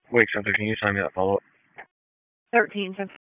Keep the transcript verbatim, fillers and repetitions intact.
Wait, Spencer, can you sign me that follow-up? Thirteen.